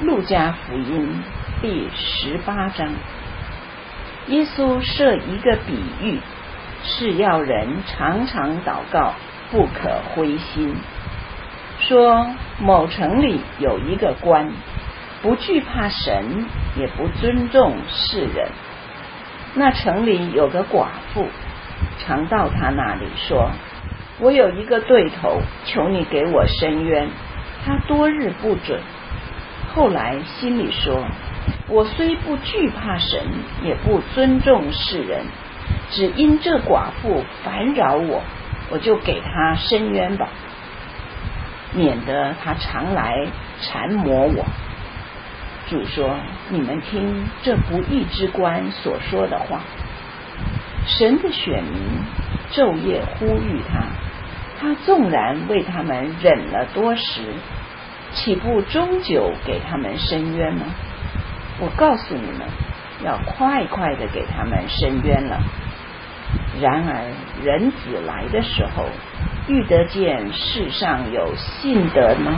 路加福音第18章，耶稣设一个比喻，是要人常常祷告，不可灰心。说某城里有一个官，不惧怕神，也不尊重世人。那城里有个寡妇，常到他那里说：我有一个对头，求你给我伸冤。他多日不准。后来心里说：我虽不惧怕神，也不尊重世人，只因这寡妇烦扰我，我就给他伸冤吧，免得他常来缠磨我。主说：你们听这不义之官所说的话。神的选民昼夜呼吁他，他纵然为他们忍了多时，岂不终究给他们伸冤吗？我告诉你们，要快快的给他们伸冤了。然而人子来的时候，遇得见世上有信德吗？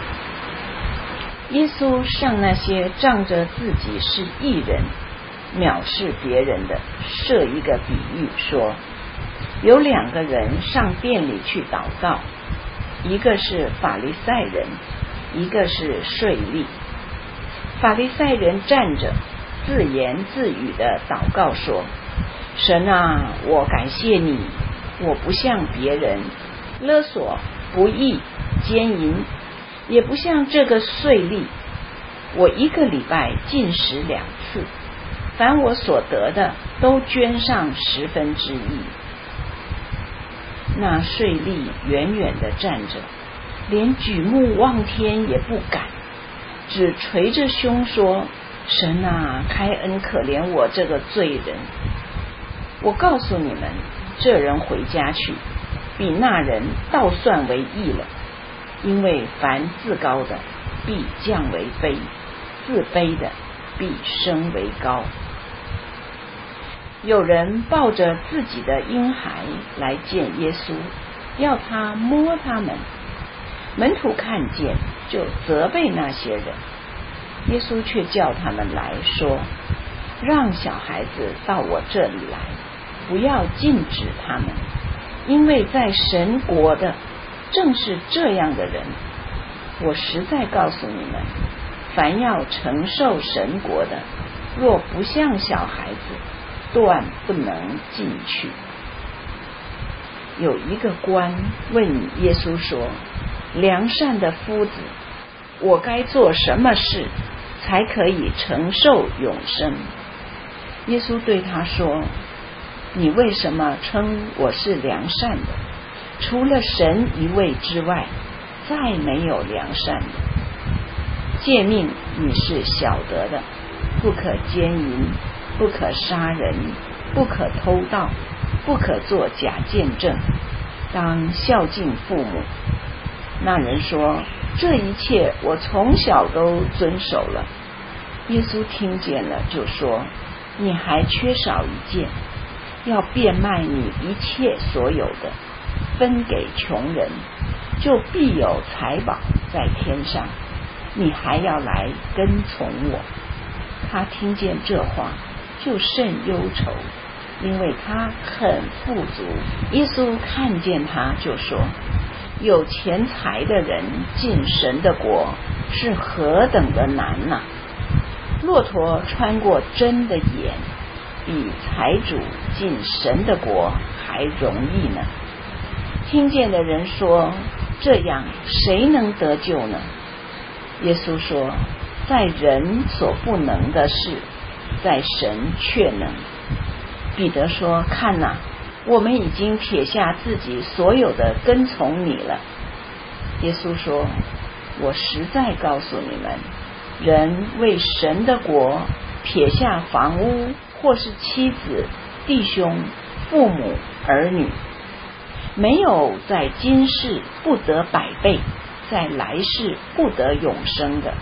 耶稣向那些仗着自己是义人，藐视别人的，设一个比喻，说：有2个人上殿里去祷告，一个是法利赛人，一个是税吏。法利赛人站着，自言自语的祷告说：神啊，我感谢你，我不像别人勒索、不义、奸淫，也不像这个税吏。我1个礼拜禁食2次，凡我所得的都捐上1/10。那税吏远远地站着，连举目望天也不敢，只捶着胸说：神啊，开恩可怜我这个罪人。我告诉你们，这人回家去，比那人倒算为义了。因为凡自高的，必降为卑；自卑的，必升为高。有人抱着自己的婴孩来见耶稣，要他摸他们。门徒看见，就责备那些人。耶稣却叫他们来说：让小孩子到我这里来，不要禁止他们，因为在神国的正是这样的人。我实在告诉你们，凡要承受神国的，若不像小孩子，断不能进去。有一个官问耶稣说：良善的夫子，我该做什么事才可以承受永生？耶稣对他说：你为什么称我是良善的？除了神一位之外，再没有良善的。诫命你是晓得的：不可奸淫，不可杀人，不可偷盗，不可作假见证，当孝敬父母。那人说：这一切我从小都遵守了。耶稣听见了，就说：你还缺少一件，要变卖你一切所有的，分给穷人，就必有财宝在天上。你还要来跟从我。他听见这话，就甚忧愁，因为他很富足。耶稣看见他，就说：有钱财的人进神的国是何等的难啊！骆驼穿过针的眼，比财主进神的国还容易呢。听见的人说：这样谁能得救呢？耶稣说：在人所不能的事，在神却能。彼得说：看哪，我们已经撇下自己所有的跟从你了。耶稣说：我实在告诉你们，人为神的国撇下房屋，或是妻子、弟兄、父母、儿女，没有在今世不得100倍，在来世不得永生的。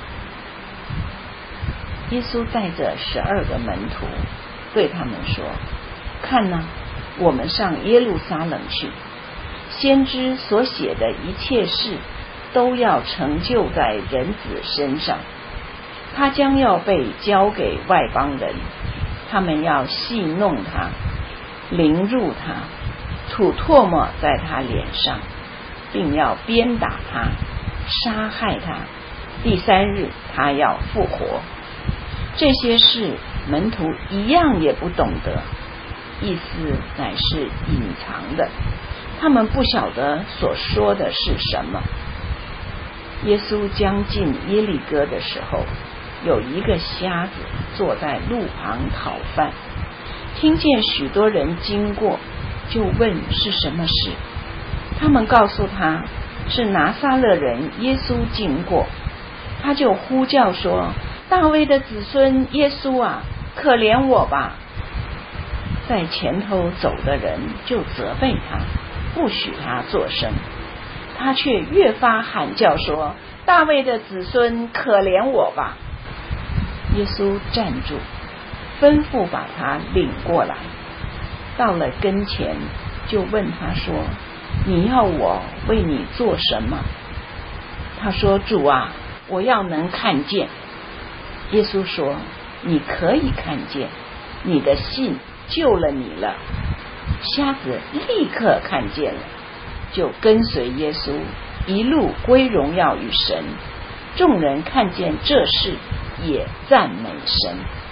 耶稣带着12个门徒对他们说：看哪，我们上耶路撒冷去，先知所写的一切事都要成就在人子身上。 他将要被交给外邦人，他们要戏弄他，凌辱他，吐唾沫在他脸上，并要鞭打他，杀害他。第3日他要复活。这些事门徒一样也不懂得，意思乃是隐藏的，他们不晓得所说的是什么。耶稣将近耶利哥的时候，有一个瞎子坐在路旁讨饭，听见许多人经过，就问是什么事。他们告诉他，是拿撒勒人耶稣经过。他就呼叫说，大卫的子孙耶稣啊，可怜我吧。在前头走的人就责备他，不许他作声。他却越发喊叫说，大卫的子孙可怜我吧。耶稣站住，吩咐把他领过来。到了跟前，就问他说，你要我为你做什么？他说，主啊，我要能看见。耶稣说，你可以看见，你的信救了你了。瞎子立刻看见了，就跟随耶稣，一路归荣耀与神。众人看见这事，也赞美神。